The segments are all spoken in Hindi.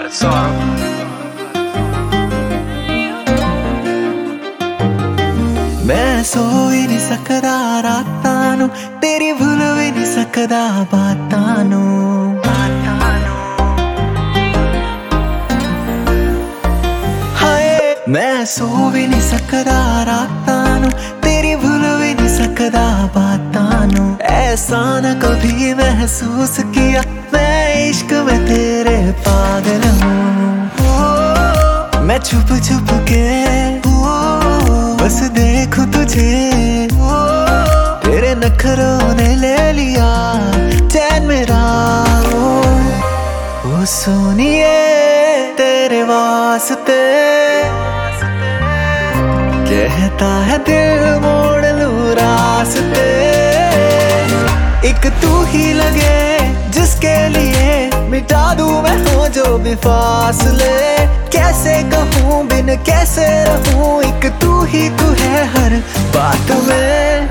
मैं सो ही नहीं सकदा रातां नूं, तेरी भुल भी नहीं सकदा बातां नूं। हाय मैं सो भी नहीं सकदा रातां नूं, तेरी भुल भी नहीं सकदा बातां नूं। ऐसा न कभी महसूस किया, मैं इश्क में तेरे पागल हूँ। मैं छुप छुप के बस देखूं तुझे, तेरे नखरों ने ले लिया चैन मेरा। ओ सोनिए तेरे वास्ते कहता है दिल मोड़ लूं रास्ते। एक तू ही लगे जिसके लिए मिटा दूं मैं हो जो भी फासले। कैसे कहूँ बिन कैसे रहूं, एक तू ही तू है हर बात में।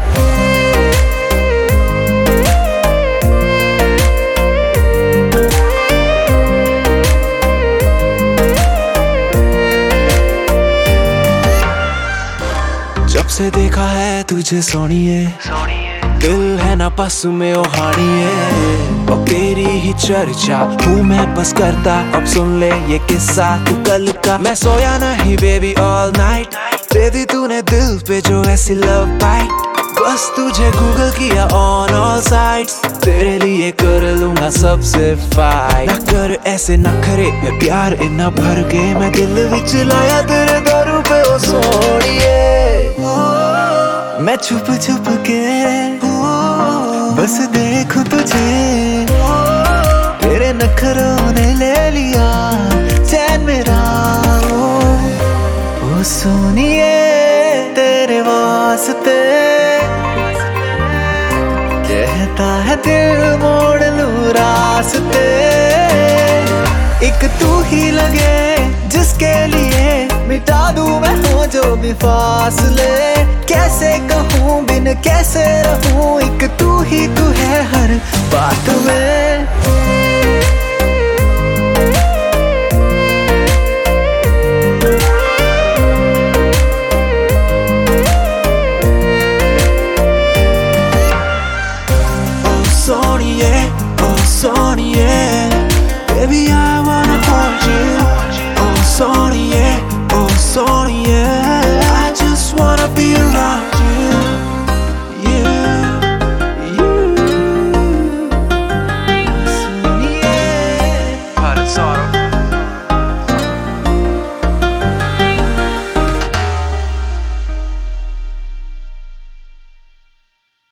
जब से देखा है तुझे सोनिए, दिल है ना पास में ओ हानिए। और तेरी ही चर्चा हूँ मैं बस करता, अब सुन ले ये किस्सा तू कल का। मैं सोया नहीं बेबी ऑल नाइट, दे दी तूने दिल पे जो ऐसी लव बाइट। बस तुझे गूगल किया ऑन ऑल साइट्स, तेरे लिए कर लूंगा सबसे फाइट। ना कर ऐसे नखरे मैं प्यार इतना भर के, मैं दिल विच लाया तेरे दर पे ओ सोनिए। मैं छुप छुप के बस देखूं तुझे, तेरे नखरों ने ले लिया चैन मेरा। ओ सोनिए तेरे वास्ते कहता है दिल मोड़ लूं रास्ते। एक तू ही लगे जिसके लिए मिटा दूं मैं हो जो भी फासले। कैसे कहूँ बिन कैसे रहूं, एक तू ही तू है हर बात में।